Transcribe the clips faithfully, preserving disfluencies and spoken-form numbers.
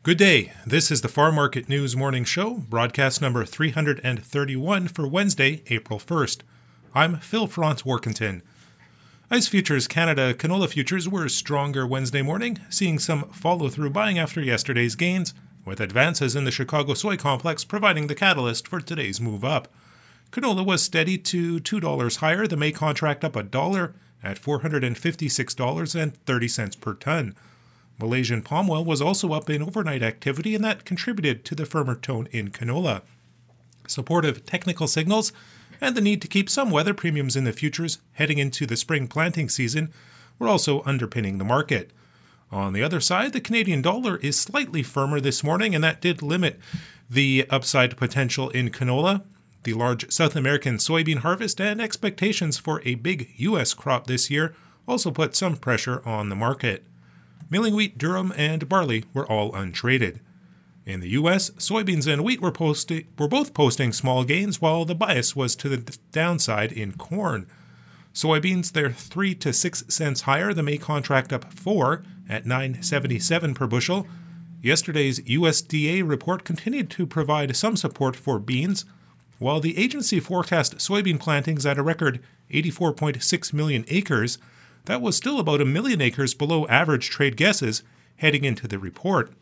Good day. This is the Farm Market News Morning Show, broadcast number three hundred thirty-one for Wednesday, April first. I'm Phil Franz Workington. ICE Futures Canada canola futures were stronger Wednesday morning, seeing some follow-through buying after yesterday's gains, with advances in the Chicago soy complex providing the catalyst for today's move up. Canola was steady to two dollars higher, the May contract up a dollar at four hundred fifty-six dollars and thirty cents per ton. Malaysian palm oil was also up in overnight activity, and that contributed to the firmer tone in canola. Supportive technical signals and the need to keep some weather premiums in the futures heading into the spring planting season were also underpinning the market. On the other side, the Canadian dollar is slightly firmer this morning, and that did limit the upside potential in canola. The large South American soybean harvest and expectations for a big U S crop this year also put some pressure on the market. Milling wheat, durum, and barley were all untraded. In the U S, soybeans and wheat were, posti- were both posting small gains, while the bias was to the downside in corn. Soybeans, they're three to six cents higher, the May contract up four at nine seventy-seven per bushel. Yesterday's U S D A report continued to provide some support for beans, while the agency forecast soybean plantings at a record eighty-four point six million acres. That was still about a million acres below average trade guesses heading into the report.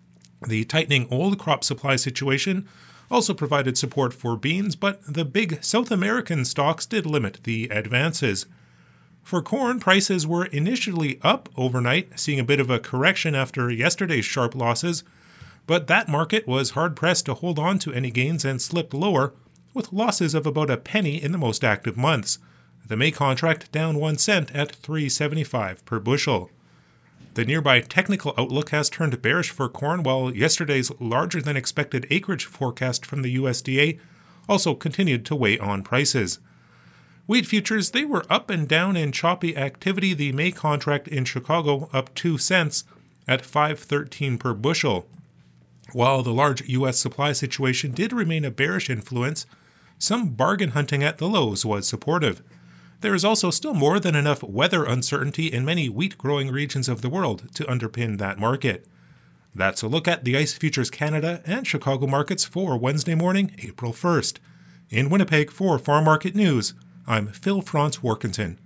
The tightening old crop supply situation also provided support for beans, but the big South American stocks did limit the advances. For corn, prices were initially up overnight, seeing a bit of a correction after yesterday's sharp losses, but that market was hard-pressed to hold on to any gains and slipped lower, with losses of about a penny in the most active months. The May contract down one cent at three seventy-five per bushel. The nearby technical outlook has turned bearish for corn, while yesterday's larger-than-expected acreage forecast from the U S D A also continued to weigh on prices. Wheat futures, they were up and down in choppy activity. The May contract in Chicago up two cents at five thirteen per bushel. While the large U S supply situation did remain a bearish influence, some bargain hunting at the lows was supportive. There is also still more than enough weather uncertainty in many wheat-growing regions of the world to underpin that market. That's a look at the ICE Futures Canada and Chicago markets for Wednesday morning, April first. In Winnipeg for Farm Market News, I'm Phil Franz Workington.